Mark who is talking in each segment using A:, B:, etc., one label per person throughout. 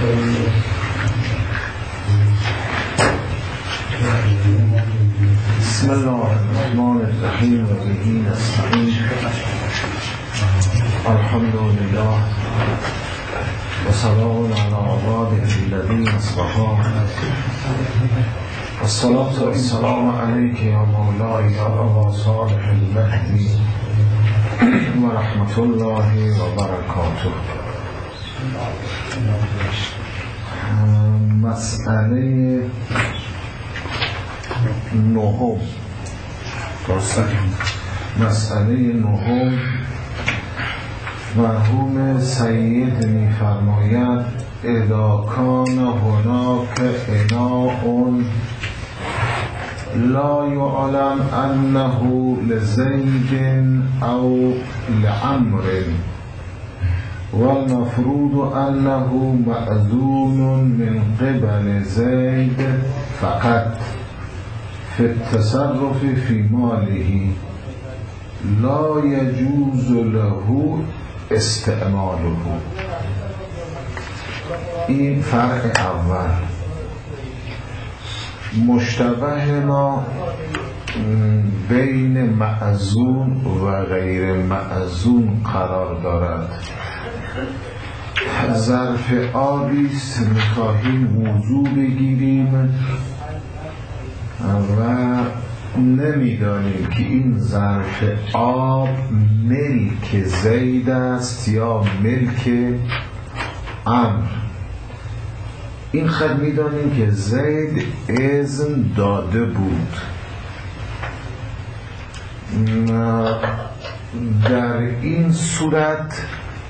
A: بسم الله الرحمن الرحیم و به نستعین الحمد لله و سلام علی عباده الذین اصطفی الصلاة والسلام علیک یا مولای یا ابا صالح المهدی و رحمت الله و برکاته. مسئله نهم مسئله نهم مرحوم سید می‌فرماید اذا کان هناک اناء لا یعلم انه لزید او لعمر والمفروض انه مأذون من قبل زید فقط في التصرف في ماله لا يجوز له استعماله. این فرق اول. مشتبه ما بین مأذون و غیر مأذون قرار دارد. ظرف آبی است، می‌خواهیم وضو بگیریم و نمیدانیم که این ظرف آب ملک زید است یا ملک عمرو. این خود میدانیم که زید اذن داده بود. در این صورت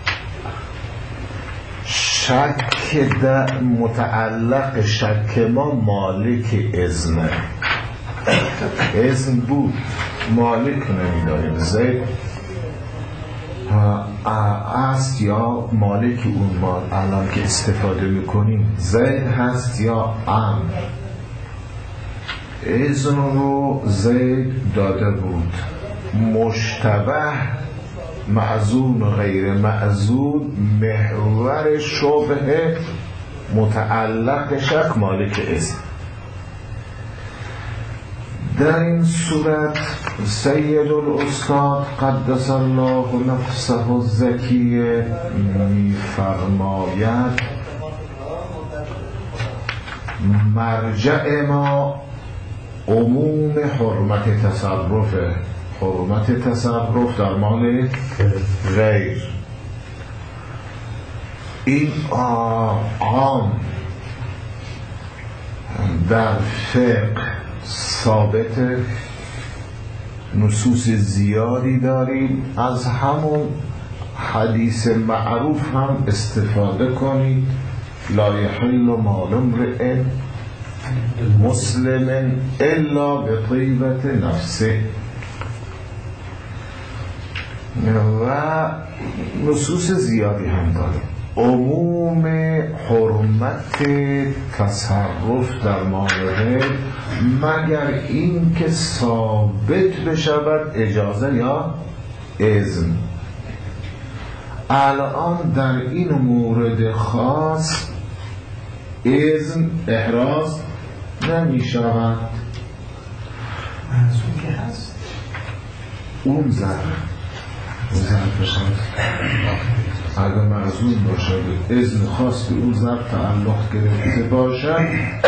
A: شک در متعلق شک ما مالک اذنه. اذن بود، مالک نمیداریم زید است یا مالک اون مال. الان که استفاده میکنیم زید هست یا عمرو. اذن رو زید داده بود. مشتبه معذون و غیر معذون محور شبهه متعلق شک مالک اذن. در این صورت سید الاستاد قدس الله نفسه الزکیه می‌فرماید مرجع ما عموم حرمت تصرفه. حرمت تصرف در مال غیر. این عام در فقه ثابت. نصوص زیادی داریم. از همون حدیث معروف هم استفاده کنید. لا یحل مال امرئ مسلم الا بطیبة نفسه. و نصوص زیادی هم داریم. عموم حرمت تصرف در مال غیر مگر این که ثابت بشود اجازه یا اذن. الان در این مورد خاص اذن احراز نمی شود. اون ظرف اگر معذون باشد اذن خاص به اون ظرف تعلق گرفته باشد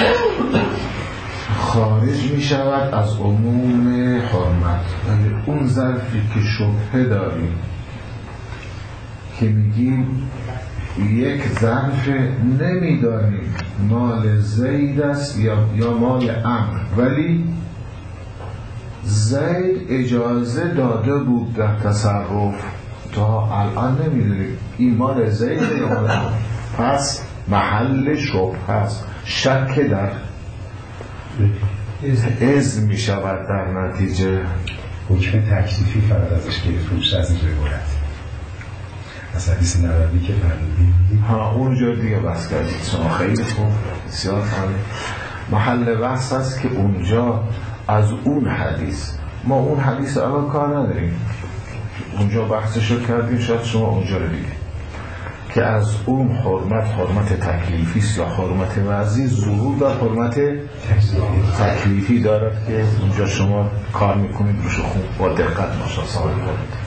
A: خارج می شود از عموم حرمت. ولی اون ظرفی که شبهه داریم که میگیم یک ظرف نمیدانیم مال زید است یا مال عمرو، ولی زید اجازه داده بود در تصرف، تا الان نمیدونیم این مال زید یا مال عمرو. پس محل شبهه است. شک در اذن می شود. در نتیجه
B: حکم تکلیفی فقط ازش گرفت روش از این روایت از حدیث نبوی که فرمودیم.
A: اونجا دیگه بس کردید شما. خیلی خوب، بسیار خالی. محل بحث هست که اونجا از اون حدیث، ما اون حدیث الان کار نداریم، اونجا بحثشو کردیم. شاید شما اونجا رو دیدید که از اون حرمت تکلیفی است یا حرمت وضعی ظهور در حرمت تکلیفی دارد که اونجا شما کار میکنید روش خوب با دقت مشاهده کنید.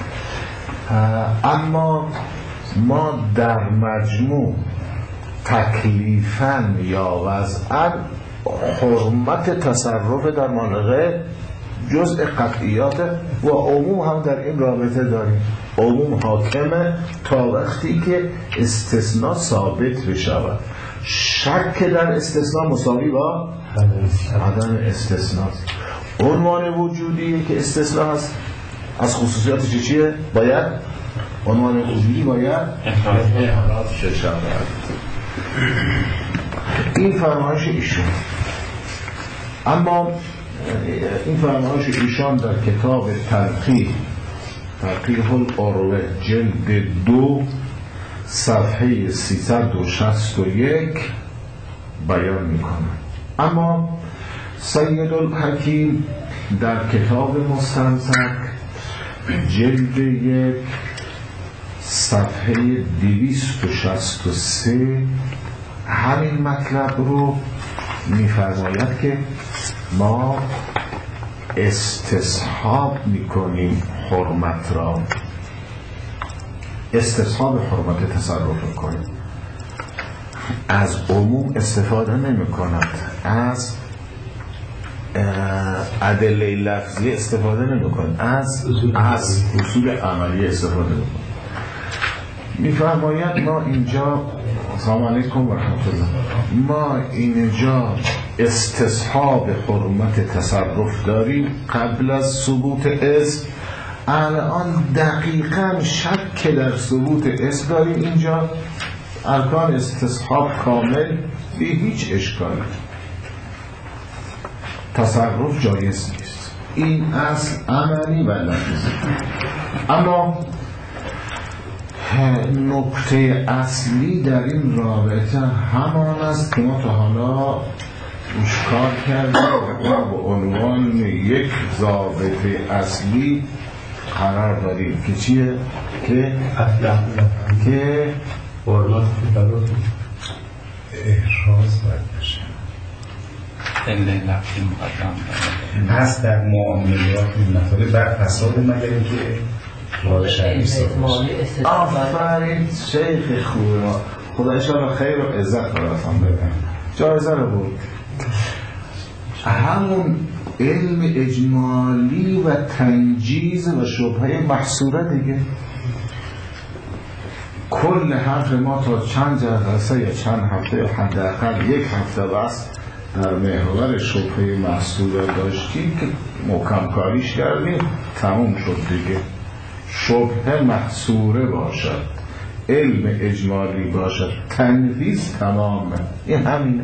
A: اما ما در مجموع تکلیفاً یا وضعاً حرمت تصرف در مناقه جزء قطعیات و عموم هم در این رابطه داریم. عموم حاکمه تا وقتی که استثناء ثابت بشود. شک در استثناء مساوی با عدم استثناء. عنوان وجودی که استثناء هست از خصوصیاتش چیه؟ باید عنوان وجودی باید احراز شود. این فرمایش ایشون. اما این فرمایش ایشان در کتاب تلقیح العروة جلد 2 صفحه 361 بیان میکنه. اما سید الحکیم در کتاب مستمسک جلد 1 صفحه 263 همین مطلب رو میفرماید که ما استصحاب میکنیم حرمت را، استصحاب حرمت تصرف میکنیم، از عموم استفاده نمی کند، از ادله لفظی استفاده نمی کند، از اصول عملی استفاده نمی کند. میفرماید ما اینجا سلام علیکم و رحمت الله، ما اینجا استصحاب حرمت تصرف داریم قبل از ثبوت اسم. الان دقیقاً شک در ثبوت اسم داریم اینجا، ارکان استصحاب کامل، بی هیچ اشکالی، تصرف جایز نیست. این اصل عملی و لفظی. اما نکته اصلی در این رابطه همان است که ما تا حالا روش کار کردیم و با عنوان یک ضابط اصلی قرار داریم که چیه؟ که
B: حرمت تصرف احراز باید بشه. هست در معاملات این مطالب بر فساد مگر اینکه وارد شرعی باشه.
A: آفرین شیخ خوبه، خدا انشاءالله خیر و عزت براتون بده. جایزه رو بود همون علم اجمالی و تنجیز و شبهه محصوره دیگه. کل حرف ما تا چند جلسه یا چند هفته یا حداقل یک هفته بس در محور شبهه محصوره داشتیم که محکم کاریش کردیم، تموم شد دیگه. شبهه محصوره باشد، علم اجمالی باشد، تنفیذ تمامه. این همینه،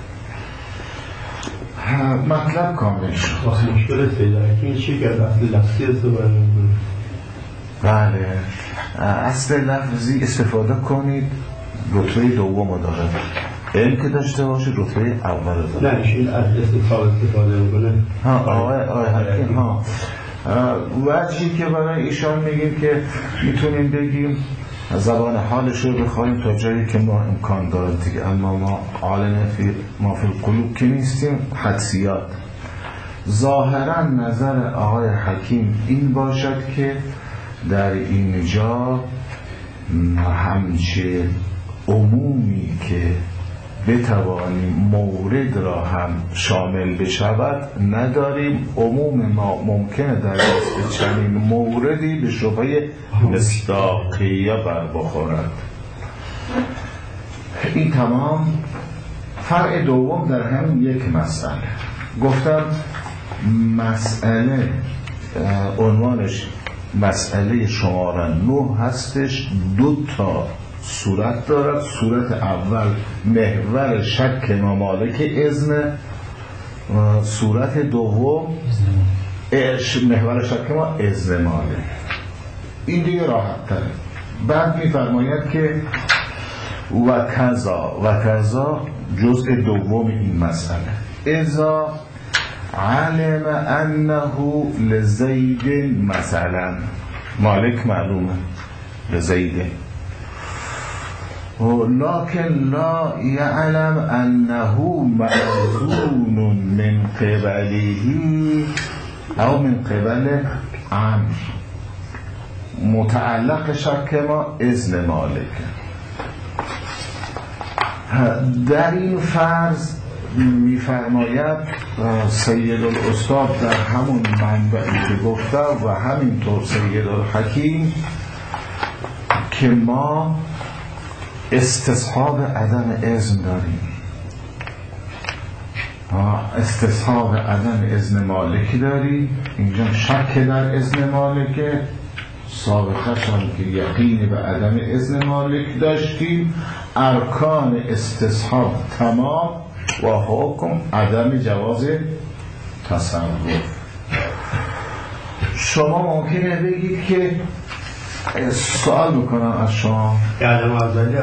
A: مطلب کامل شد.
C: مشکل سیده‌اکین چی که اصل لفظی استفاده میکنید؟
A: بله، اصل لفظی استفاده کنید، رتبه دوم داره. علم که داشته باشه رتبه اول داره.
C: نه این از استفاده میکنه.
A: آقای حکیم وجهی که برای ایشان میگیم که میتونیم بگیم زبان حالش رو بخوایم تا جایی که ما امکان دارد دیگه. اما ما عالم ما فی القلوب که نیستیم، حدسیات. ظاهرا نظر آقای حکیم این باشد که در اینجا همچه عمومی که بتوانیم مورد را هم شامل بشود نداریم. عموم ما ممکنه در چنین موردی به شبهه مصداقیه بر بخورد. این تمام. فرع دوم در هم یک مسئله گفتم، مسئله عنوانش مسئله شماره 9 هستش. 2 تا صورت دارد. صورت اول محور شک ممالک اذن، صورت دوم محور شک ما اذن مالک. این دیگه راحت تره. بعد میفرماید که و کذا جزء دوم این مسئله، اذا علم انه لزید، مثلا مالک معلومه لزیده، لکن لا یعلم انه معزون من قبله او من قبل امر. متعلق شک ما اذن مالک. در این فرض میفرماید سید الاستاد در همون منبعی که گفته و همینطور سید الحکیم که ما استصحاب عدم اذن داریم. استصحاب عدم اذن مالکی داریم. اینجا شک در اذن مالکه، سابقه شان که یقین به عدم اذن مالک داشتیم. ارکان استصحاب تمام و حکم عدم جواز تصرف. شما ممکنه بگید که سوال میکنم از شما
C: عدم ازلی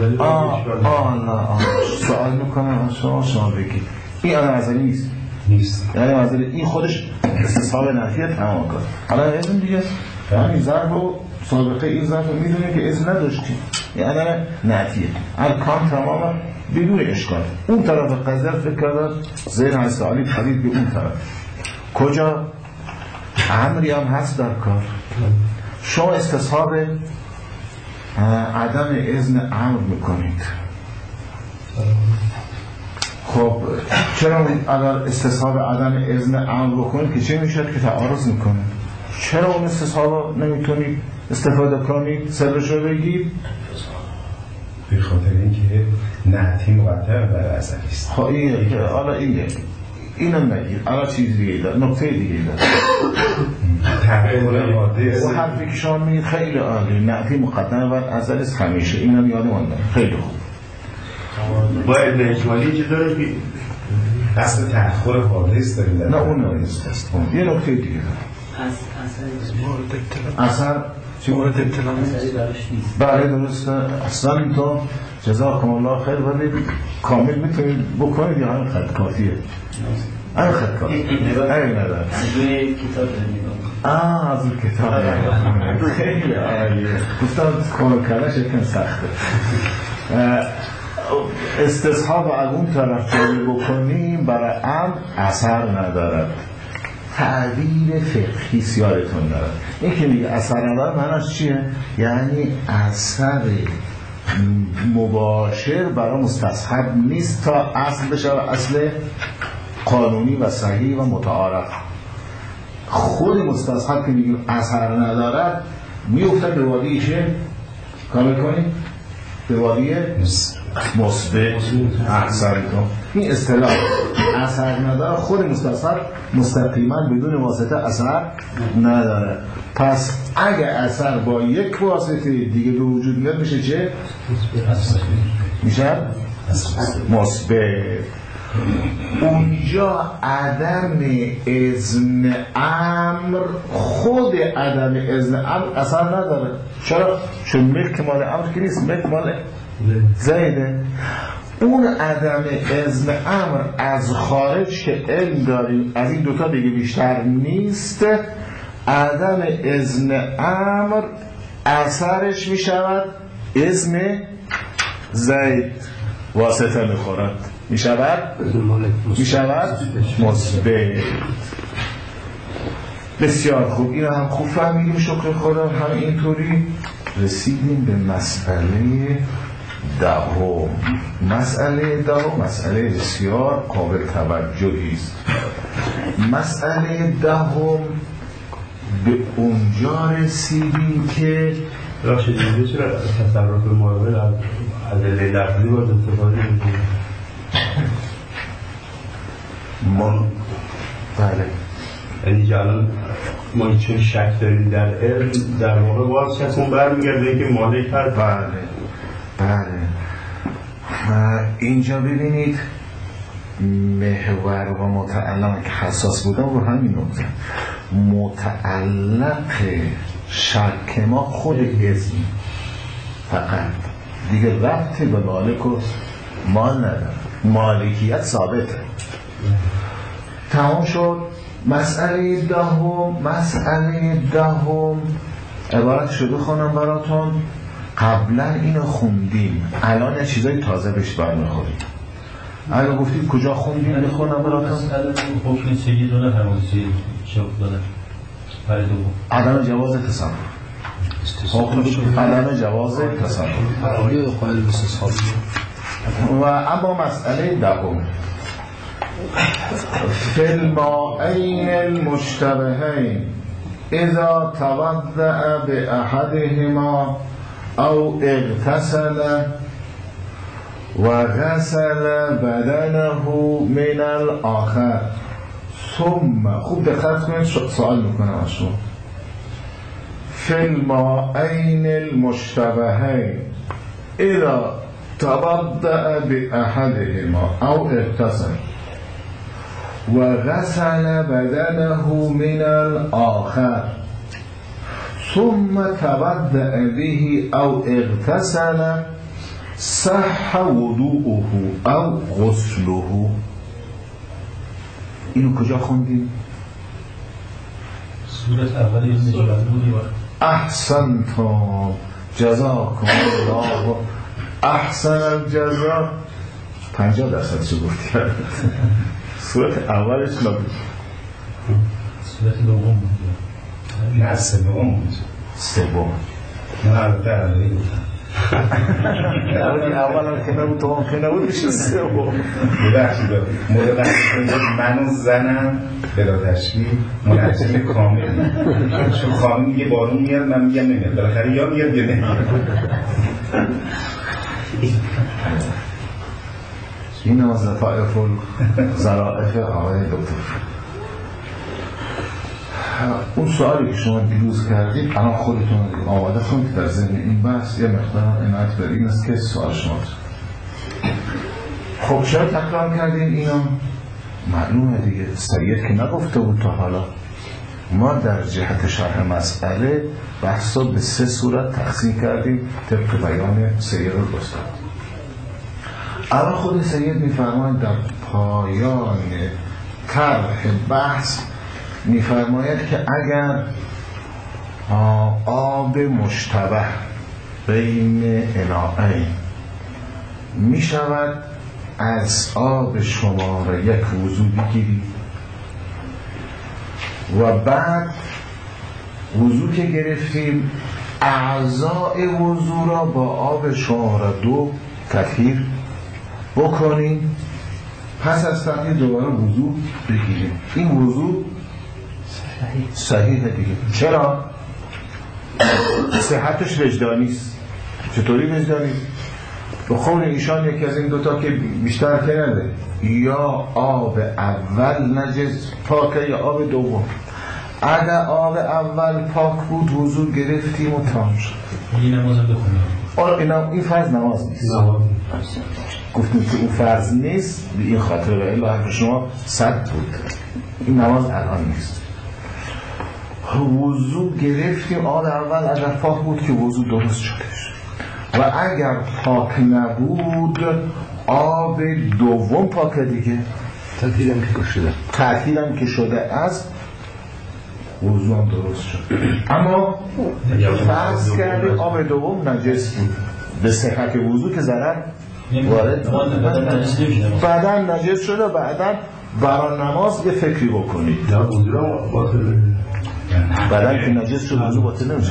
A: سوال میکنم از شما بگید این عدم ازلی نیست. عدم ازلی این خودش استصحاب نفیه تمام کنه. حالا اذن دیگه همین ضرب و سابقه این ضرب میدونه که اذن نداشتیم، این عدم نفیه. ارکان تمام بدون اشکال. اون طرف قضیه فکر کردن ذهن هست عالی پدید به اون طرف. کجا امری هم هست در کار. شما استصحاب عدم اذن امر میکنید. خب چرا اگر استصحاب عدم اذن امر بکنید که چه میشد که تعارض میکنه؟ چرا اون استصحاب نمیتونید استفاده کنید؟ سرشو بگید.
B: به خاطر اینکه نعتی مقدر بر ازلی است.
A: خب اینه که حالا اینم نگیر. حالا چیز دیگه دار، نکته دیگه دار.
B: تحقیل واضح
A: و حرفی که شما میگید خیلی عالی. نعتی مقدر بر ازلی است همیشه. اینم یاد ماندم. خیلی خوب.
C: باید اجمالی چی داره که
B: اصل تأخیر حادث داریم.
A: نه اون نیست. یه نکته دیگه دار. اثر چی مورد ابتلا نیست؟ بله درسته. اصلا تو جزاکم الله خیر ولی کامل میتونید بکنید یا همین خط کافیه؟ همین خط کافیه. همین نداره.
D: از روی کتاب داریم.
A: از روی کتاب خیلی عالیه. گفتم کار کردنش یکم سخته. استصحاب از اون طرف جایی بکنیم برای امر اثر ندارد. تعبیر فقهی سیارتون دارد. این که میگه اثر ندارد معنیش چیه؟ یعنی اثر مباشر برای مستصحب نیست تا اصل بشه اصل قانونی و صحیح و متعارف. خود مستصحب که میگیم اثر ندارد میفته به وادیشه کامل کنیم به وادی مثبت. احسنتون. این اصطلاح اثر نداره. خود مستصحب مستقیما بدون واسطه اثر نداره. پس اگه اثر با یک واسطه دیگه به وجود میاد میشه چه؟ میشه مثبت. اونجا عدم اذن امر، خود عدم اذن امر اثر نداره. چرا؟ چون ملک مال امر که نیست، ملک مال زیده. اون عدم اذن امر از خارج که علم داریم از این دوتا دیگه بیشتر نیست. عدم اذن امر اثرش میشود اذن زید واسطه میخورد، میشود مثبت. بسیار خوب. این هم خوب فهمیدیم شکر خدا. هم اینطوری رسیدیم به مسئله دهم. مسئله دهم مسئله بسیار قابل توجهی است. مسئله دهم به اونجا رسیدیم که
C: راشد اینجا چرا تصرف مقابل از ادله لفظی باید استفاده میکنیم؟
A: ما بله
C: یعنی که الان ما چون شک داریم در علم در واقع باز کسون برمیگرده که مالک هست.
A: بله اینجا ببینید محور و متعلق که حساس بودم رو همین نقطه. متعلق شک ما خود اذن فقط دیگه ربطی به مالک و مال نداره. مالکیت ثابته. تمام شد. مسئله دهم عبارت شده خونم براتون. قبلا اینو خوندیم، الان چیزای تازه بهش برمیخوریم. اگه گفتید کجا خوندیم بخونم براتون.
D: حکم سید رو نفرمایید چه دادن برای دوم
A: عدم جواز تصرف. عدم جواز تصرف. و اما مسئله دوم فی الماءین المشتبهین اذا توضأ باحدهما او اغتسل و غسل بدنه من الاخر ثم خوب دقت کنید سوال میکنم از شما فی الماءین المشتبهین اذا توضأ باحدهما او اغتسل و غسل بدنه من الاخر ثم توضأ به او اغتسل صح وضوءه او غسله. اینو کجا خوندیم؟
D: سورت اولی نجات بودی
A: احسنتم جزاکم الله احسن الجزا. 50% چه گفتی؟ سورت اولش نبود،
D: سورت دوم بود.
B: نه سوم بود.
A: سوم
B: نه البته اولی بود.
A: اول که نبود تو هم که نبود میشه سوم.
B: ببخشید موقع من و زنم بلا تشبیه منعجم کامل، چون خانم میگه بارون میاد من میگم نمیاد، بالاخره یا میاد یا نمیاد.
A: این از لطائف ظرائف آقای دکتر. اون سوالی که شما دیروز کردید الان خودتون آماده کنید در ذهن این بحث یه مقدار عنایت بر این است که سوال شما. خب چرا تکرار کردیم اینو؟ معلومه دیگه، سید که نگفته بود تا حالا. ما در جهت شرح مسئله بحث رو به 3 صورت تقسیم کردیم طبق بیان سید الاستاد. الان خود سید میفرماید در پایان طرح بحث میفرماید که اگر آب مشتبه بین اناءین می شود از آب شماره 1 وضو بگیری و بعد وضو که گرفتیم اعضاء وضو را با آب شماره 2 تطهیر بکنیم، پس از تطهیر دوباره وضو بگیریم. این وضو صحیحه دیگه. چرا؟ صحتش وجدانی است. چطوری وجدانی؟ به قول ایشان یکی از این دوتا که بیشتر که نده، یا آب اول نجس پاکه یا آب دوم. اگر آب اول پاک بود وضو گرفتیم و تمام شد.
D: این نماز بخونیم.
A: این فرض نماز نیست. گفتیم که اون فرض نیست به این خاطر و الا حرف شما 100 بود. این نماز الان نیست. وضو گرفتیم آب اول اگر پاک بود که وضو درست شدش و اگر پاک نبود آب دوم پاک دیگه تأثیرم که شده از وضو هم درست شد. اما فرض کرده آب دوم نجس بود، به صحت وضو که ضرر وارد بعدن نجس شده، بعدن برای نماز یه فکری بکنید. بعدن که نجس شده وضو باطل نمیشه.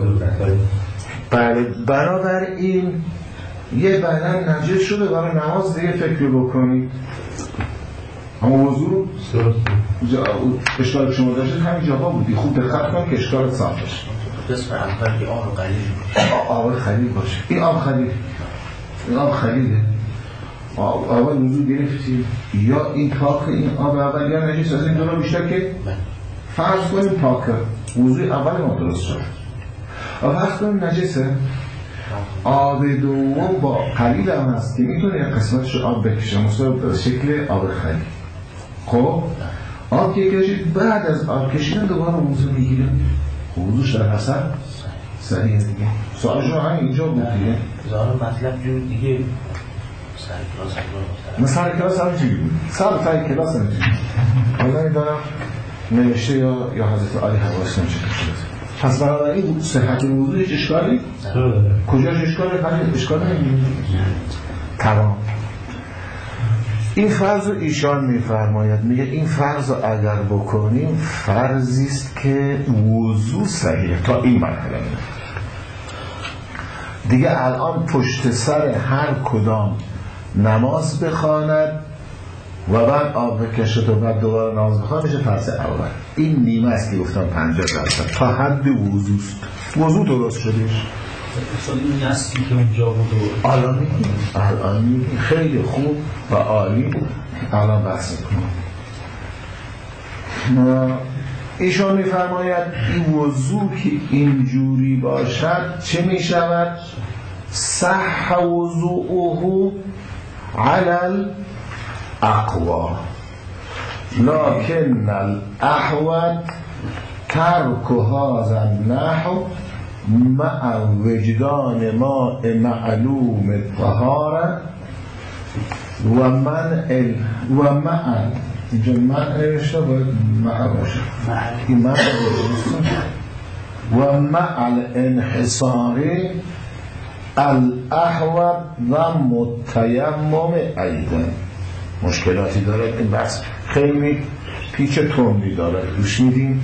A: برابر این یه بدن نجس شده برای نماز دیگه فکری بکنید. اما وضو اشکال که شما داشتید همین جاها بودی. خوب دقت کن که اشکالت صاف بشه.
D: قسم اول که آب قلیل
A: آب خلیل باشه. این آب خلیل، این آب خلیله. اول وضو گرفتی یا این پاک این آب اول یا نجس از این دو را بیشتر که فرض کنیم پاکه وضو اول ما درست شد و فرض کنیم نجسه آب دوم با قلیل هم هست که میتونه یک قسمتش آب بکشه مثلا به شکل آب خلیل. خب آب که کشید بعد از آب کشیدن دوباره وضو میگیره، وضوش در اثر صحیحه دیگه. سوال شما همین اینجا بود دیگه.
D: ظاهر مطلب جور دیگه
A: سر کلاس هم چی بود؟ سر کلاس هم چی بود؟ حالا میدارم نوشته یا حضرت علی حواس نمیشه پس بنابراین صحت وضو هیچ اشکالی؟ کجاش اشکالی؟ اشکال نمی‌بینی؟ تمام. این فرض رو ایشان میفرماید، میگه این فرض رو اگر بکنیم فرضی است که وضو صحیح تا این مرحله دیگه الان پشت سر هر کدام نماز بخواند و بعد آب بکشد و بعد دوباره نماز بخواند میشه فرض اول. این نیمه است که گفتم 50% تا حد وضوست. وضو درست شدیش
D: این نسلی که اونجا بود
A: الان خیلی خوب و عالی الان بحث میکنم. ایشان میفرماید این وضو که اینجوری باشد چه میشود؟ صح وضوءه علی الاقوى لكن الاحوط ترک هذا النحو مع وجدان ماء معلوم الطهارة ومع اینجا منع نوشته باید مع باشه این منع و مع الانحصار الاحوط ضم التیمم ایضا. مشکلاتی داره این بحث، خیلی پیچ تندی داره، روش میدیم.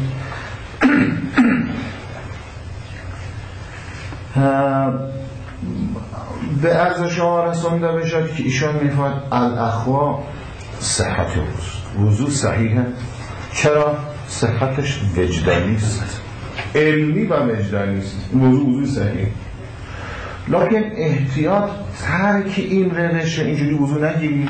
A: به عرض شما رسانده بشد که ایشان میفرد الاخوا صحت وضو صحیحه. چرا؟ صحتش وجدانی است، علمی و وجدانی است. وضو صحیح، لکن احتیاط ترک این روش اینجوری وضو نگیری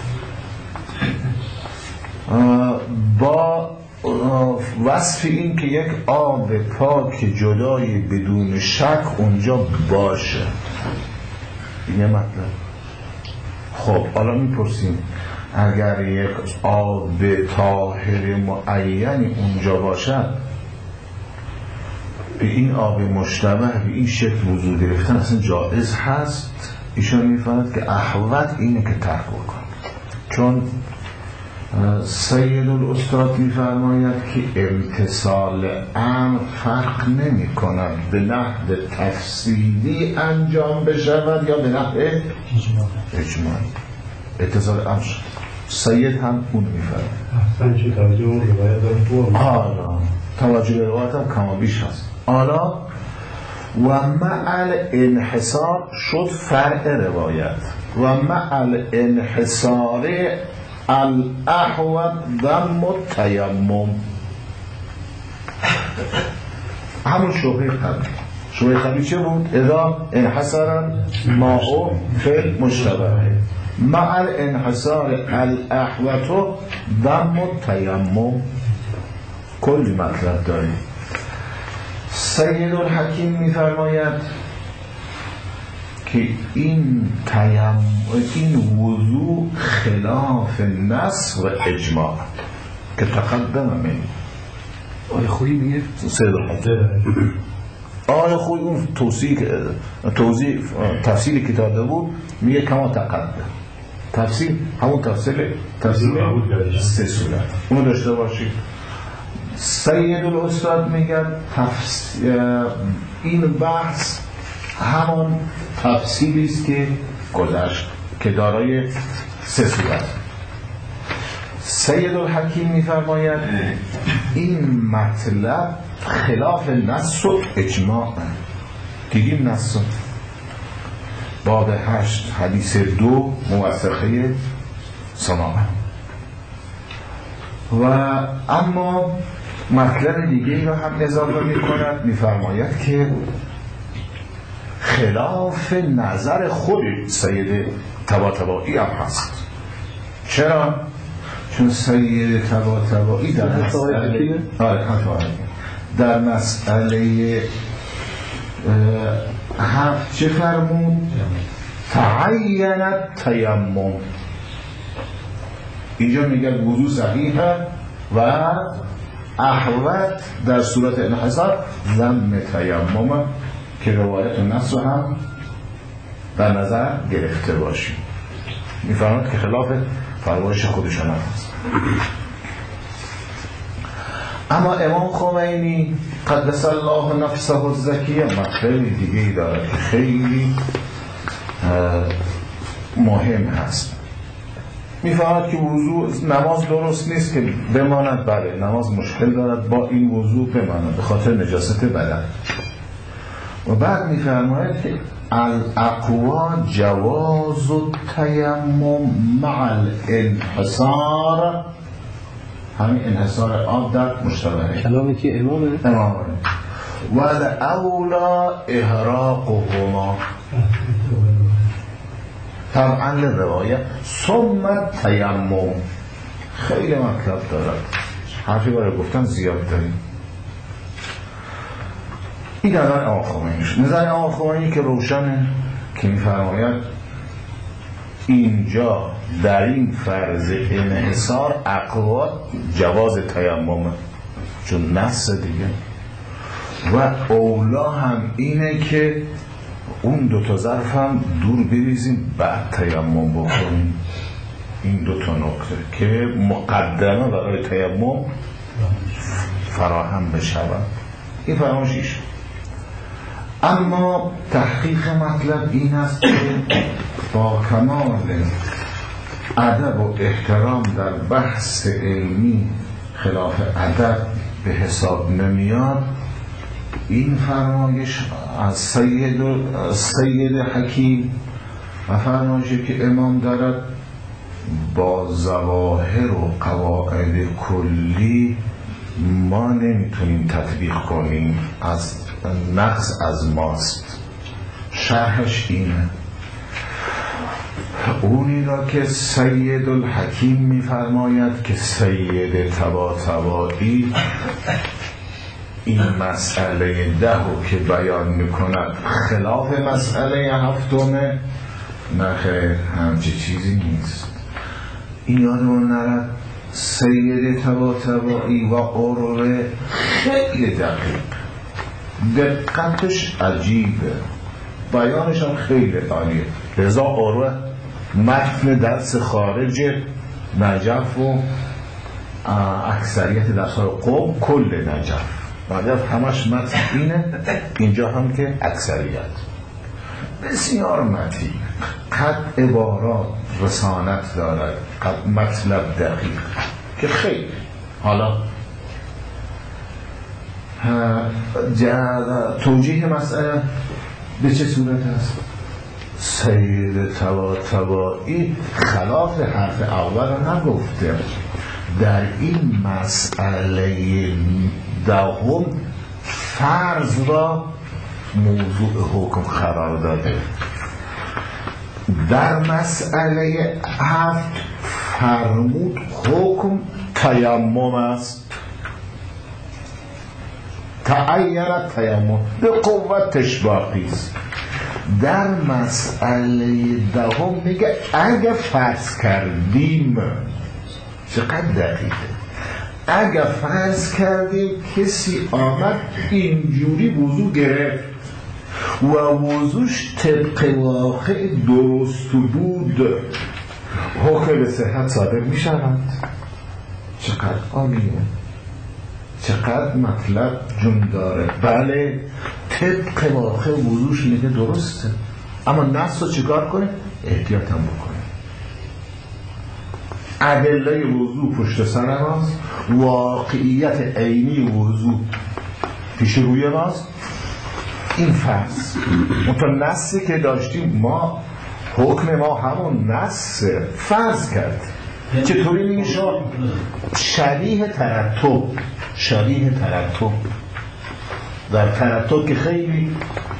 A: با وصف این که یک آب پاک جدای بدون شک اونجا باشه. این مطلب. خب حالا میپرسیم اگر یک آب طاهر معینی اونجا باشد به این آب مشتبه به این شکل وضو گرفتن اصلا جائز هست؟ ایشان میفهمد که احوط اینه که ترک بکن، چون سید الاستاد میفرماید که امتصال امر فرق نمی کند به نحو تفصیلی انجام بشود یا به نحو اجماعی. اتصال امر سید هم اون میفرماید.
C: چه توجه اون روایت داره؟
A: حالا توجه به روایت هم کما بیش هست. حالا و مع الانحصار شد فرع روایت و مع الانحصار الاحوط ضم التیمم. همون شبهه قبلی چه بود؟ اذا انحصر ماء فی المشتبه مع الانحصار الاحوط ضم التیمم. کلی مطلب داریم. سید الحکیم میفرماید که این وضوع خلاف نص و اجماع که تقدم من آیه خویی میگه سید الحکیم آیه خویی اون توضیح تفسیر کتاب بود میگه کما تقدم. تفسیر همون تفسیر سه صورت اونو داشته باشید. سید الاستاد میگه این بحث همان تفصیلی است که گذشت که دارای سه صورت. سید الحکیم میفرماید این مطلب خلاف نص و اجماع. دیدیم نص باب 8 حدیث 2 موثقه سماع و اما مطلب دیگه را هم اضافه میکند، میفرماید که خلاف نظر خود سید طباطبایی هم هست. چرا؟ چون سید طباطبایی در مسئله هفت چه فرمود؟ تعینت تیمم. اینجا میگه وضو صحیحه و احوط در صورت انحصار ضم تیمم که روایت و نص هم در نظر گرفته باشیم. میفرماید که خلاف فرمایش خودشان هست. اما امام خمینی قدس الله نفسه الزکیه مطلبی دیگه ای داره که خیلی مهم هست. میفهمد که وضو نماز درست نیست که بماند، بله نماز مشکل دارد با این وضو بماند به خاطر نجاست بدن. و بعد میفرماید که الاقوا جواز التیمم مع الانحصار، همین انحصار آب در مشتبه
E: کلامی که امامه
A: و الاولا احراقهما طبعا روایت ثم تیمم. خیلی مطلب دارد، حرفی برای گفتن زیاد داریم. این نظر امام خمینی شد. نظر امام خمینی که روشنه که می‌فرماید اینجا در این فرض انحصار اقوا جواز تیممه، چون نص دیگه. و اولا هم اینه که اون دوتا ظرف هم دور بریزیم بعد تیمم بکنیم. این دوتا نکته که مقدمه برای تیمم فراهم بشود. این فراموشیش. اما تحقیق مطلب این است که با کمال ادب و احترام در بحث علمی خلاف ادب به حساب نمیاد. این فرمایش از سید حکیم و فرمایشی که امام دارد با ظواهر و قواعد کلی ما نمیتونیم تطبیق کنیم، از نقص از ماست. شرحش اینه، اونی را که سید الحکیم میفرماید که سید طباطبایی این مسئله 10 که بیان میکند خلاف مسئله 7، نه خیر همچه چیزی نیست. این یادمون نرد سید طباطبایی و عروه خیلی دقتش عجیبه، بیانش هم خیلی عالیه. لذا عروه متن درس خارج نجف و اکثریت درس‌های قوم کل نجف همش متن اینه، اینجا هم که اکثریت بسیار متین، قد عبارات رسانت دارد، قد مطلب دقیق که خیلی. حالا توجیه مسئله به چه صورت هست؟ سید طباطبایی خلاف حرف اول رو نگفته، در این مسئله 10 فرض را موضوع حکم قرار داده. در مسئله 7 فرمود حکم تیمم است، تعین تیمم به قوتش باقی است. در مسئله 10 میگه اگه فرض کردیم، چقدر دقیقه، اگه فرض کردیم کسی آمد اینجوری وضو گرفت و وضوش طبق واقع درست بود، حکم به صحت صادر می شود. چقدر عالیه، چقدر مطلب جون داره. بله طبق واقع وضوش میگه درسته، اما نفس رو چیکار کنه؟ احتیاط هم بکنه. ادله وضو پشت سر ماست، واقعیت عینی وضو پیش روی ماست. این فرض اون نصی که داشتیم ما، حکم ما همون نص فرض کرد. چطوری میگه شما؟ شبیه ترتب در ترتب که خیلی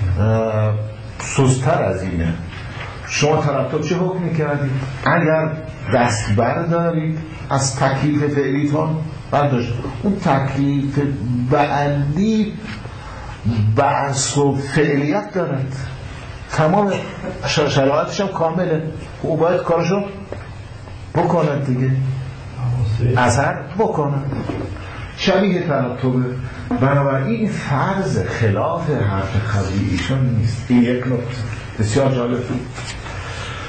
A: سستر از اینه. شما ترتب چه حکمی کردید؟ اگر دست بردارید از تکلیف فعلیتون برداشت، اون تکلیف بعدی بحث و فعلیت دارد، تمام شرایطش هم کامله، او باید کارشو بکند دیگه، اثر بکند. شبیه ترتبه. بنابراین فرض خلاف حرف قبلی ایشون نیست. این یک نکته بسیار جالب.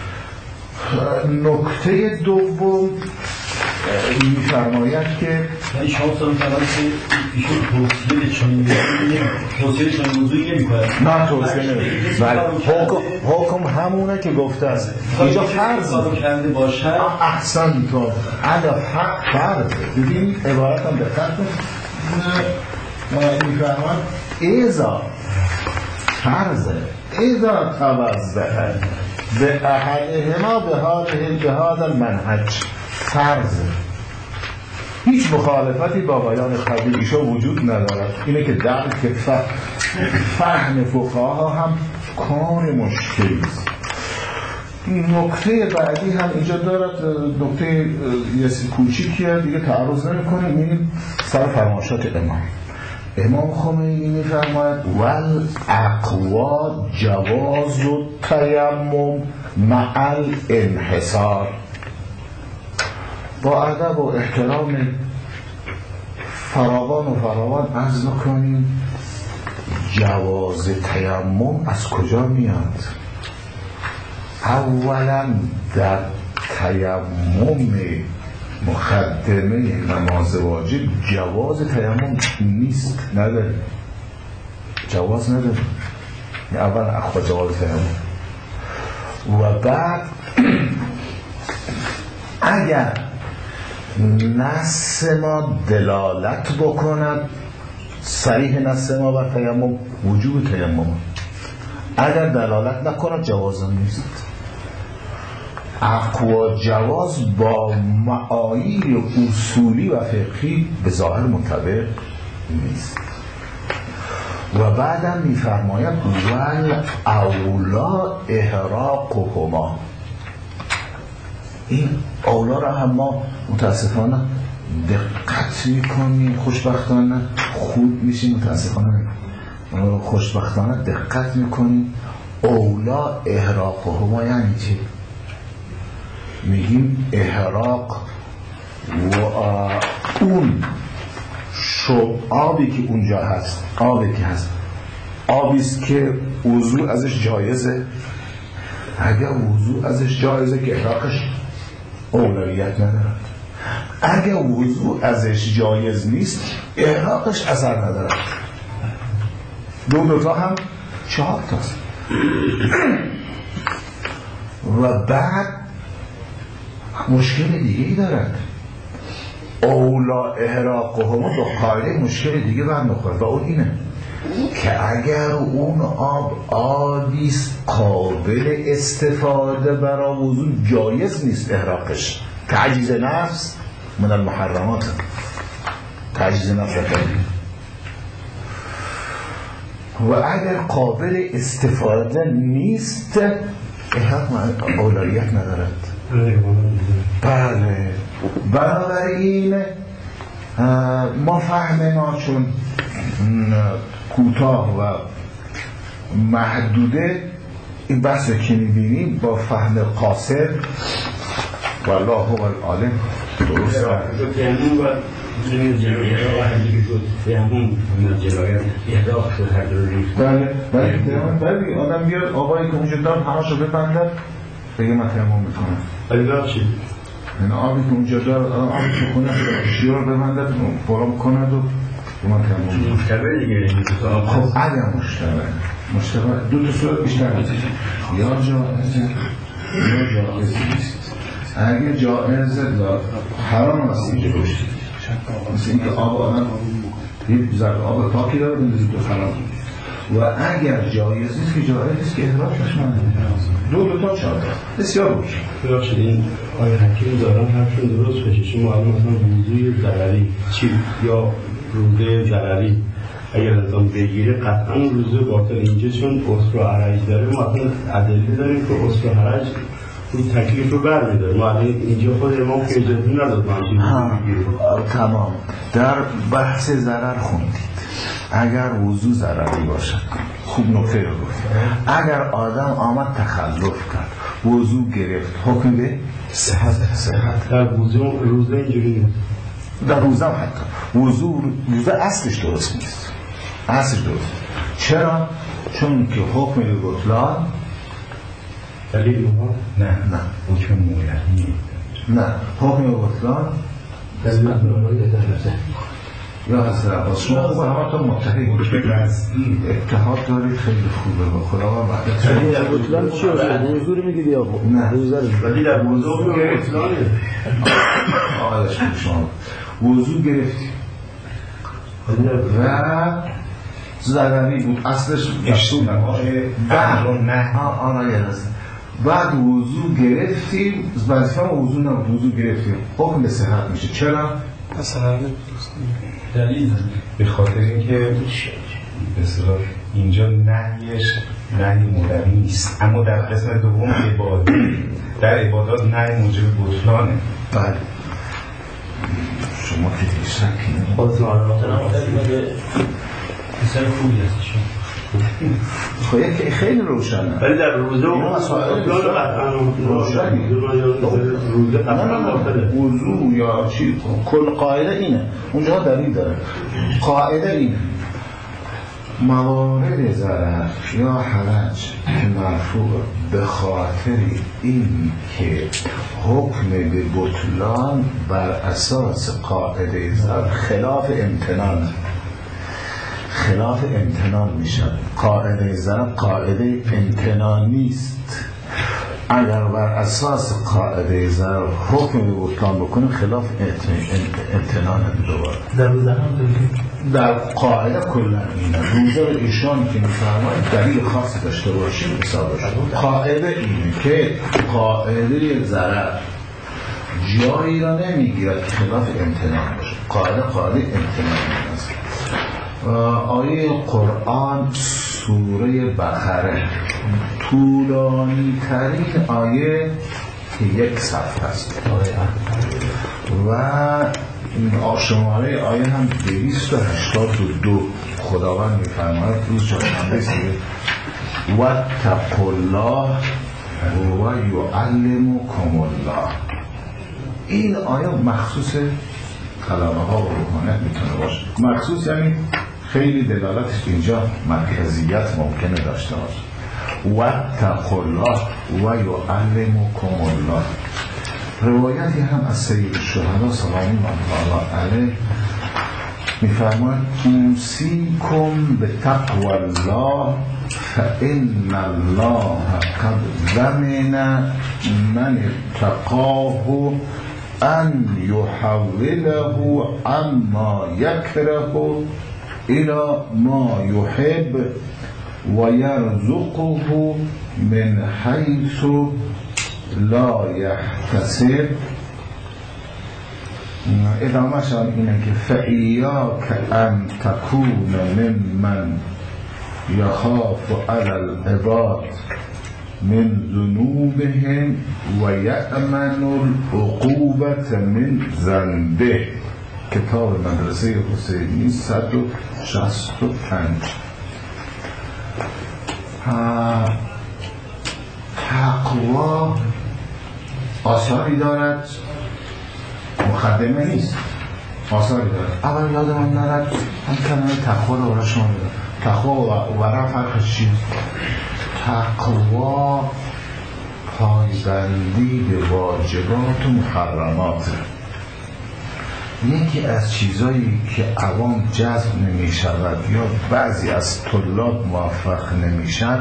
A: نکته دوم می‌فرماید که
D: یعنی شما سال کردن که ایشون توصیه به چنین توصیه چنین موضوعی نمی‌کنه.
A: نه توصیه نمی‌کنه. ولی حکم همونه که گفته است. اینجا فرض
D: کرده باشه.
A: احسن تو. اگه فرض ببین عبارت هم دقت کن. می‌فرماد ایزا فرضه ایزا توزه به احدهما به هذا المنهج فرضه. هیچ مخالفتی با بیان طبیعیشو وجود ندارد. اینه که درک فهم فقها هم کار مشکلی است. نکته بعدی هم اینجا دارد، نکته یه کوچیکیه دیگه تعرض نمی‌کنه. می‌بینیم سر فرمایشات امام خمینی می‌فرماید والاقوا جواز التیمم مع الانحصار. با ادب و احترام فراوان عرض کنیم جواز تیمم از کجا میاد؟ اولا در تیمم مقدمه نماز واجب جواز تیمم نیست، نداره، جواز نداره. اول اخوا جواز تیمم و بعد اگر نص ما دلالت بکند صریح نص ما بر تیمم وجوب تیمم، اگر دلالت نکند جواز نیست. اقوا جواز با معاییر اصولی و فقهی به ظاهر منطبق نیست. و بعدم میفرماید والاولا احراقهما. این اولا را هم ما متاسفانه دقت میکنیم، خوشبختانه خود میشیم، متاسفانه خوشبختانه دقت میکنیم. اولا احراقهما یعنی چی؟ میگیم احراق و اون آبی که اونجا هست، آبیست که وضو ازش جایزه. اگر وضو ازش جایزه که احراقش اولویت ندارد. اگر وضو ازش جایز نیست احراقش اثر ندارد. دو تا هم 4 تاست. و بعد مشکل دیگه‌ای دارد. اولا احراقهما با قاعده مشکل دیگه برمیخوره و اون اینه که اگر اون آبیست قابل استفاده برای وضو جایز نیست احراقش، تعجیز نفس من المحرمات، تعجیز نفس و اگر قابل استفاده نیست احراق اولویت ندارد. بله، بنابراین ما فهم ما چون کوتاه و محدوده، این بحث که می‌بینیم با فهم قاصر والله هو العالم درست
C: تیمم و جلایه و همدیگه شد. تیمم جلایه احراق شد هر دو ریخت.
A: بله آدم بیاد آبایی که اونجا دارم همه شو ببندد بگه من تیمم میکنم.
C: ولی بخشید
A: این آبی که اونجا دارد آبی که خونه شیار ببندد برام کند و من تیمم
C: مشتبه دیگه.
A: خب اگر مشتبه دو تا صورت بیشتر یا جائزه یا جائزه نیست. اگر جائزه حرام است اینجا روشتی مثل اینکه آب آدم یک ذره آب پاکی داره بندازید تو خراب و اگر جایز نیست که جایز نیست که احراقش من دو تا 4 تا بسیار روش
C: ببخشید این آیه حکیم دارن حرفشون درست بشه. شما الان مثلا وضوی ضرری چی یا روده ضرری اگر انسان بگیره قطعا روزه باطل. اینجا چون عسر و حرج داره ما اصلا ادله داریم که عسر و حرج اون تکلیف رو برمی‌داره. ما الان اینجا خود امام که اجازه نداد
A: تمام در بحث ضرر خوندید. اگر وضو ضرری باشد خوب نکته رو گفت. اگر آدم آمد تخلف کرد وضو گرفت حکم به صحت.
C: در وضو روزه اینجوری نیست.
A: در روزه حتی روزه اصلش درست نیست. اصلش درست. چرا؟ چون که حکم بطلان
C: دلیل
B: نه حکم مولد
A: نه حکم بطلان یا حضرت عباس شما خوب همه تا متحد اتحاد دارید خیلی خوبه با خدا و وحدت.
E: در بطلان چی هست؟ حضور میگیدی یا
A: نه
C: ولی در موضوع بطلانه
A: آقایش بود شما وضوع گرفتی و ضرری بود اصلش بعد وضوع گرفتیم وظیفه وضوع نبود وضوع گرفتیم حکم به صحت میشه چرا؟
D: دلیل
B: به خاطر اینکه بسیار اینجا نهی مولوی نیست اما در قسمت دوم در عبادات نهی موجب بطلانه.
A: بله شما که دیگه شکی نمید
D: پسر خوبی هستی شما
A: خب خیلی روشنه
C: ولی در روزه و
A: روشنی
C: روزه
A: وضوع یا چی کل قاعده اینه اونجا دلیل داره قاعده اینه موارد ضرر یا حرج که مرفوع به خاطر این که حکم به بطلان بر اساس قاعده ضرر خلاف امتنان میشه. قاعده ضرر قاعده امتنان نیست. اگر بر اساس قاعده ضرر حکم به بطلان بکنیم خلاف امتنان دوباره
E: در روزه هم
A: در قاعده کلا اینه روزه به ایشان که میفرماید دلیل خاصی داشته باشیم حسابش قاعده اینه که قاعده ضرر جایی را نمیگیرد که خلاف امتنان باشه. قاعده امتنان است. آیه قرآن سوره بقره طولانی ترین آیه که 1 صفحه است و شماره آیه هم 282 خداوند می‌فرماید روز چهارشنبه واتقوا الله و یعلمکم الله. این آیه مخصوص کلمه ها و روحانیت میتونه باشه. مخصوص یعنی خیلی دلالتش اینجا مرکزیت ممکنه داشته باشه. واتقوا الله و یعلمکم الله. روایتی هم از سید الشهدا سلام الله علیه میفرماید اوصیکم بتقوی الله فإن الله قد ضمن من اتقاه ان يحوله عما يكره الى ما يحب ويرزقه من حيث لا يحتسب. ادامه شان اینه که فإياك ان تكون ممن يخاف على العباد من ذنوبهم ويأمن العقوبة من ذنبه. کتاب مدرسه حسینی 165. تقوا آثاری دارد، مقدمه نیست، آثاری دارد. اول یادمان نرد من کلمه تقوا رو برای شما بدم. تقوا و ورع فرقش چیه؟ تقوا پایبندی به واجبات و محرمات. یکی از چیزایی که عوام جذب نمی شود یا بعضی از طلاب موفق نمی شد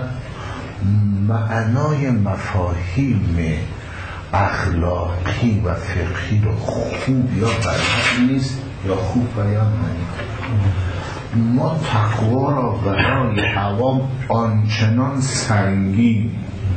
A: معنای مفاهیم اخلاقی و فقهی رو خوب یا برهم نیست یا خوب بیان نمی. ما تقوا را برای عوام آنچنان سنگین،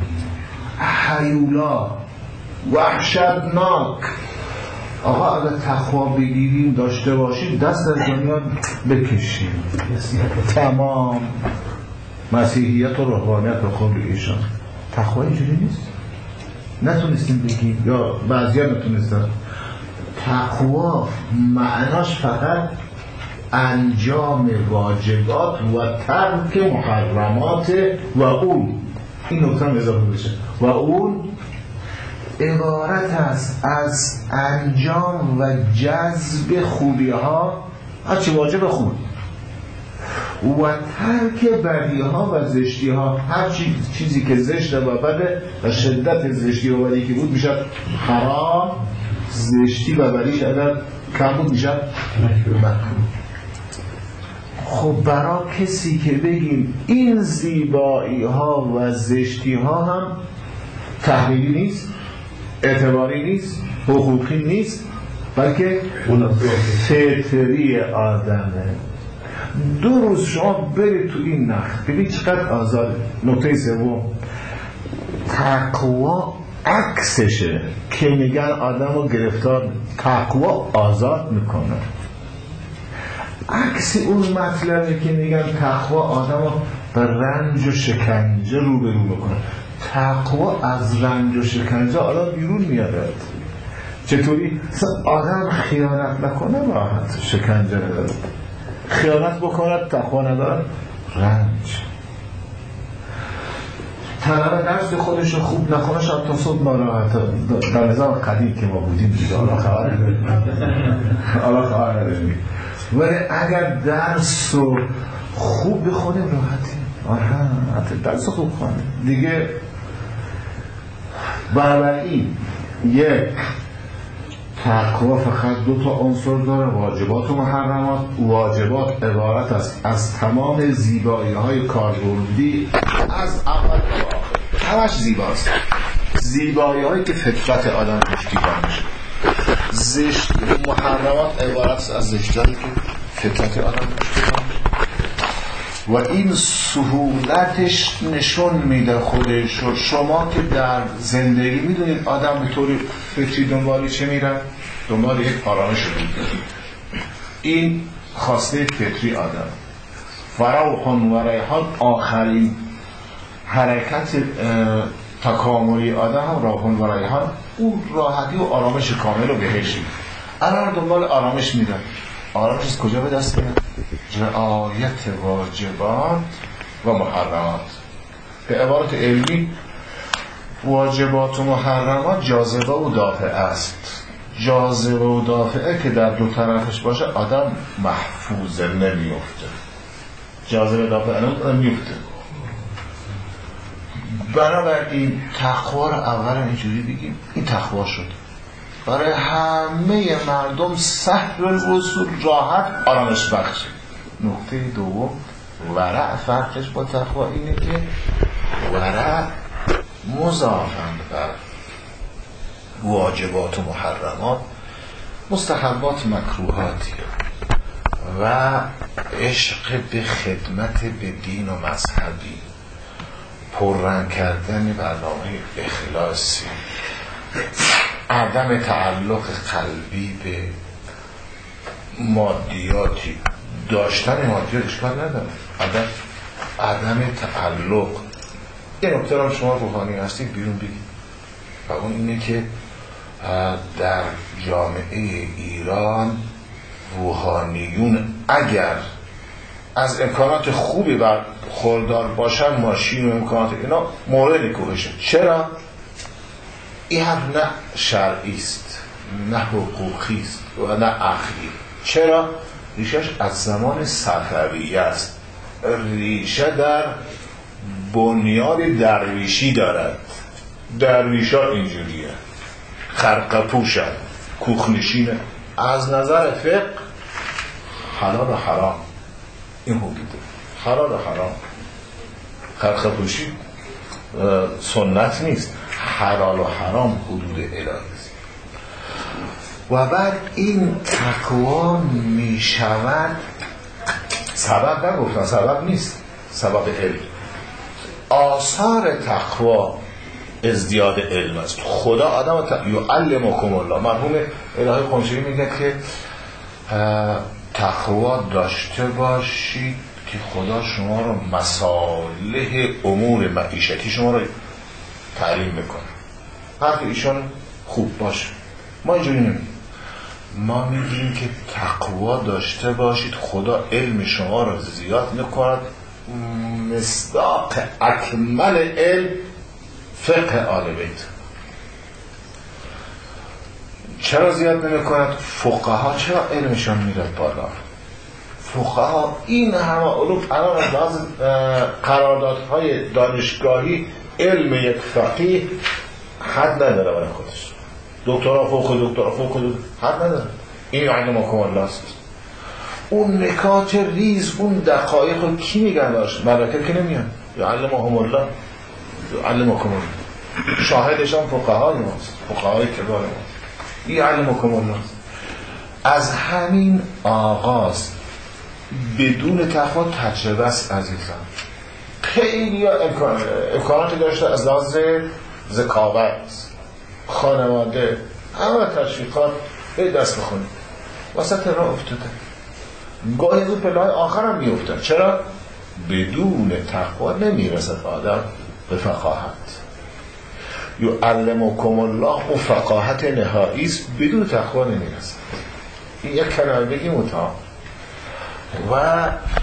A: هیولا، وحشتناک، آقا اگر تقوا بگیریم داشته باشیم دست از دنیا بکشیم تمام. مسیحیت و روحانیت و قول ایشان تقوا اینجوری نیست. نتونستیم بگیم یا بعضی ها نتونستن. تقوا معناش فقط انجام واجبات و ترک محرمات و اون این نکته هم اضافه بشه و اون عبارت است از انجام و جذب خوبی ها هرچی واجب خوب و ترک بدی ها و زشتی ها. هر چیزی که زشته و بده و شدت زشتی و بدی که بود میشه حرام، زشتی و بدیش اگر کم بود میشه مکروه. خب برای کسی که بگیم این زیبایی ها و زشتی ها هم تحلیلی نیست، اعتباری نیست، حقوقی نیست، بلکه فطری آدمه. 2 روز شما برید تو این نخ ببین چقدر آزاده. نکته سوم، تقوا عکسشه که میگن آدم رو گرفتار، تقوا آزاد میکنه. عکس اون مطلبه که میگن تقوا آدم رو به رنج و شکنجه روبرو میکنه. تقوا از رنج و شکنجه آدم بیرون میاد. چطوری؟ آدم خیانت نکنه راحت، شکنجه نداره. خیانت بکنه تقوا نداره، رنج. طلبه درس خودش رو خوب نکنه شاید تا صبح ناراحته. در نظام قدیم که ما بودیم دیگه حالا خبر نداریم، ولی اگر درس رو خوب بخونیم راحتیم. درس خوب خونیم دیگه. بنابراین یک، تقوا فقط 2 تا عنصر داره، واجبات و محرمات. واجبات عبارت است از تمام زیبایی های کاربردی از اول تا آخر، همش زیباست. زیبایی هایی که فطرت آدم پشتیبان میشه. زشت محرمات عبارت است از زشتایی که فطرت آدم پشتیبان میشه. و این سهولتش نشون میده خودش. شما که در زندگی میدونید آدم به طور فطری دنبالی چه میره؟ دنبال یک آرامش رو میره. این خواسته فطری آدم. فراوحون و ریحان آخرین حرکت تکاملی آدم هم راحون و ریحان، اون راحتی و آرامش کامل رو بهشی. الان دنبال آرامش میره. آرامش از کجا به دست میاد؟ رعایت واجبات و محرمات. به عبارت علمی واجبات و محرمات جاذبه و دافعه است. جاذبه و دافعه که در 2 طرفش باشه آدم محفوظ نمیفته. جاذبه دافعه نمیفته. بنابراین تقوا رو اول اینجوری بگیم، این تقوا شد. برای همه مردم سهل الوصول، راحت، آرامش بخش. نکته دوم، ورع فرقش با تقوا اینه که ورع مضافند بر واجبات و محرمات، مستحبات مکروهاتی و عشق به خدمت به دین و مذهبی، پررنگ کردن برنامه اخلاصی، عدم تعلق قلبی به مادیاتی. داشتن مادیات اشکال نداره، عدم تعلق. یه نکته رو شما روحانی هستید بیرون بگید، و اون اینه که در جامعه ایران روحانیون اگر از امکانات خوبی برخوردار باشن، ماشین و امکانات اینا مورد نکوهشه. چرا؟ این حرف نه شرعی است، نه حقوقی است و نه عقلی. چرا؟ ریشهش از زمان صفویه است. ریشه در بنیاد درویشی دارد. درویشا اینجوریه، خرقه پوشن، کوخنشینه. از نظر فقه حلال و حرام این حدوده. حلال و حرام، خرقه پوشی سنت نیست، حلال و حرام حدود الهی است. و بعد این تقوا می شود سبب، نگفتن سبب نیست، سبب علم. آثار تقوا ازدیاد علم است. خدا آدم یعلمکم الله. مرحوم الهی قمشری میگه که تقوا داشته باشید که خدا شما رو مصالح امور معیشتی شما رو تعلیم میکنه. حرف ایشان خوب باشه. ما اینجوری نمیگیم. ما میگیم که تقوا داشته باشید خدا علم شما رو زیاد میکند. مصداق اکمل علم فقه آل بیت. چرا زیاد نمیکند؟ فقها چرا علمشان میرد بالا؟ فقها این همه علوم الان از لحاظ قراردادهای دانشگاهی علم یک فقیه حد نداره برای خودش. دکترا فوق دکترا فوق دکترا حد نداره. این علم حکم الله است. اون نکات ریز، اون دقایق رو کی میگن باش؟ ملائکه که نمیان. یعلمهم الله، یعلمکم الله. شاهدش هم فقهای ماست، فقهای کبار ماست. یعلمکم الله. از همین آغاز بدون تقوا تجربه است عزیزان. خیلی امکاناتی داشته از لحاظ ذکاوت، خانواده، همه تشویقات به دست بخونید، وسط راه افتاده. گاهی از اون پله‌های آخر هم می‌افتن. چرا؟ بدون تقوا نمیرسد آدم به فقاهت. یعلمکم الله و فقاهت نهایی است، بدون تقوا نمیرسد. این یک کلمه بگیم متا. و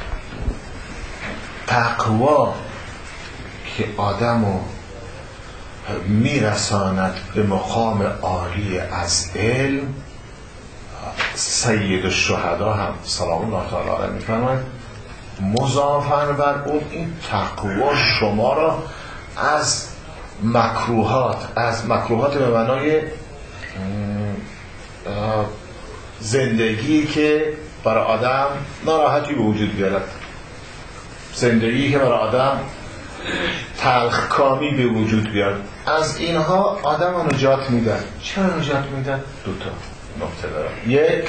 A: تقوا که آدمو میرساند به مقام عالی از علم. سید الشهدا هم سلام الله تعالی علیه میفرماید مضافاً بر اون این تقوا شما را از مکروهات به معنای زندگی که برای آدم ناراحتی به وجود بیارد، زندگی که برای آدم تلخکامی به وجود بیارد، از اینها آدم ها نجات میدن. چرا نجات میدن؟ دوتا نکته دارم. یک،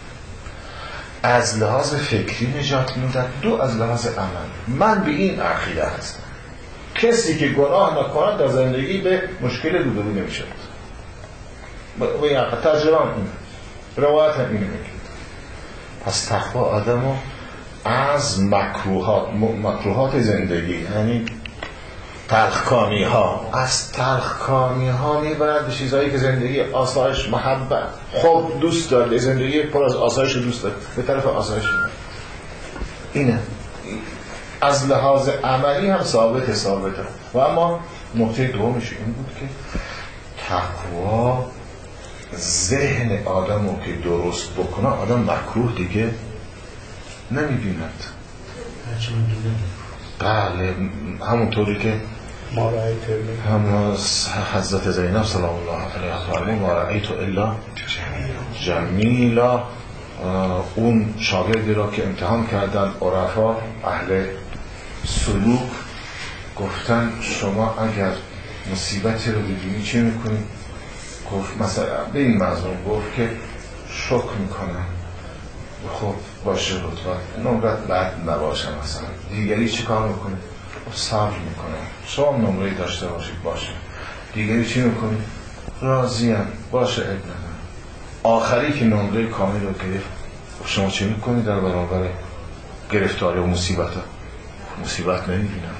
A: از لحاظ فکری نجات میدن. دو، از لحاظ عمل. من به این عقیده هستم کسی که گناه نکند در زندگی به مشکل روبرو نمیشد. و این تجربه هم اینه، روایت هم اینه میگه. پس تقوا آدمو از مکروهات زندگی، یعنی تلخکامی ها، از تلخکامی ها میبرد به چیزهایی که زندگی آسایش، محبت، خب دوست داره، زندگی پر از آسایش دوست داره، به طرف آسایش میبرد. اینه از لحاظ عملی هم ثابته. و اما نکته دومش این بود که تقوا ذهن آدمو که درست بکنه آدم مکروه دیگه نمیبیند. بله، همونطوری که هم حضرت زینب سلام الله علیها ما رأیت الا جمیلا، اون شاگردی را که امتحان کردن عرفا اهل سلوک، گفتن شما اگر مصیبتی رو ببینی چی میکنی؟ گفت مثلا به این مضمون گفت که شکر میکنم. خب باشه لطفا نمرت بد نباشه، مثلا دیگری چی کار میکنی؟ صبر میکنم. شما نمره داشته باشید باشه. دیگری چی میکنی؟ راضیم باشه، عیب نداره. آخری که نمره کامل رو گرفت، شما چی میکنی در برابر گرفتاری و مصیبت نمیبینم.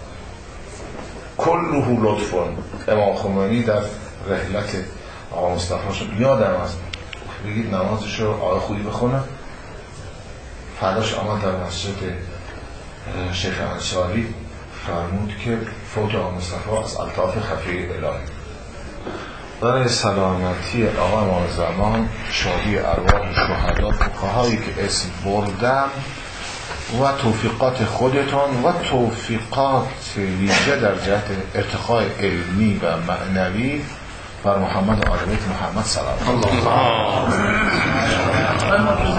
A: کله لطفون. امام خمینی در رحلت آقا مصطفی شد یادم از بگید نمازش رو آقای خودی بخونه. فرداش آمد در مسجد شیخ انصاری فرمود که فوت آقا مصطفی از الطاف خفیه الهی برای سلامتی آقا امام زمان، شادی ارواح شهدا، فقهایی که اسم بردم و توفیقات خودتان و توفیقات ویژه در جهت ارتقای علمی و معنوی بر محمد و آل بیت محمد صلی الله علیه و آله.